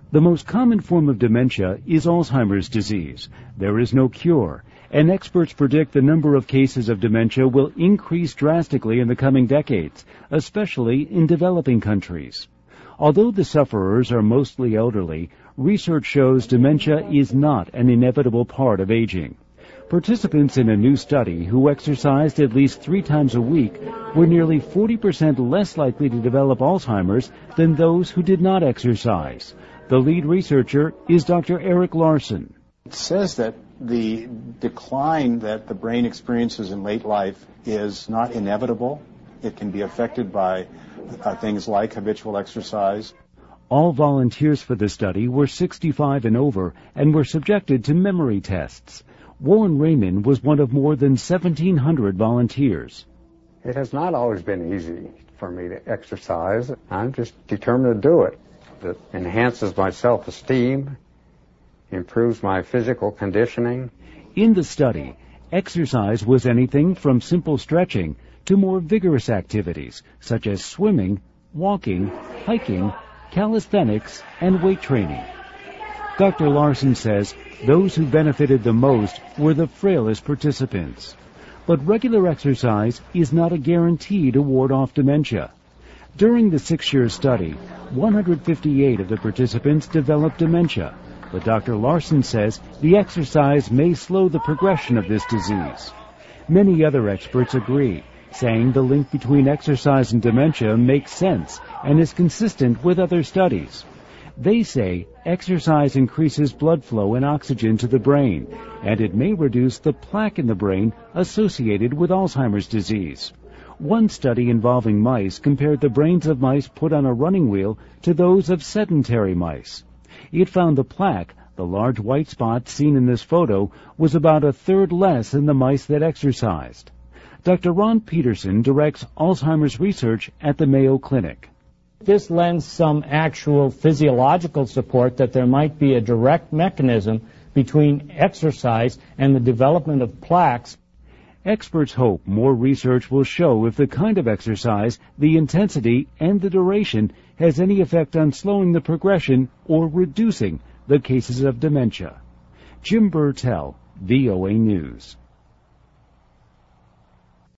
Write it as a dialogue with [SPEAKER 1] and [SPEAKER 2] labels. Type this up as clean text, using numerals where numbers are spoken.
[SPEAKER 1] The most common form of dementia is Alzheimer's disease. There is no cure, and experts predict the number of cases of dementia will increase drastically in the coming decades, especially in developing countries. Although the sufferers are mostly elderly, research shows dementia is not an inevitable part of aging. Participants in a new study who exercised at least 3 times a week were nearly 40% less likely to develop Alzheimer's than those who did not exercise. The lead researcher is Dr. Eric Larson.
[SPEAKER 2] It says that the decline that the brain experiences in late life is not inevitable. It can be affected by things like habitual exercise.
[SPEAKER 1] All volunteers for the study were 65 and over and were subjected to memory tests. Warren Raymond was one of more than 1,700 volunteers.
[SPEAKER 3] It has not always been easy for me to exercise. I'm just determined to do it. It enhances my self-esteem, improves my physical conditioning.
[SPEAKER 1] In the study, exercise was anything from simple stretching to more vigorous activities such as swimming, walking, hiking, calisthenics, and weight training. Dr. Larson says those who benefited the most were the frailest participants. But regular exercise is not a guarantee to ward off dementia. During the 6-year study, 158 of the participants developed dementia, but Dr. Larson says the exercise may slow the progression of this disease. Many other experts agree, saying the link between exercise and dementia makes sense and is consistent with other studies. They say exercise increases blood flow and oxygen to the brain, and it may reduce the plaque in the brain associated with Alzheimer's disease. One study involving mice compared the brains of mice put on a running wheel to those of sedentary mice. It found the plaque, the large white spot seen in this photo, was about 1/3 less in the mice that exercised. Dr. Ron Peterson directs Alzheimer's research at the Mayo Clinic.
[SPEAKER 4] This lends some actual physiological support that there might be a direct mechanism between exercise and the development of plaques.
[SPEAKER 1] Experts hope more research will show if the kind of exercise, the intensity, and the duration has any effect on slowing the progression or reducing the cases of dementia. Jim Burtell, VOA News.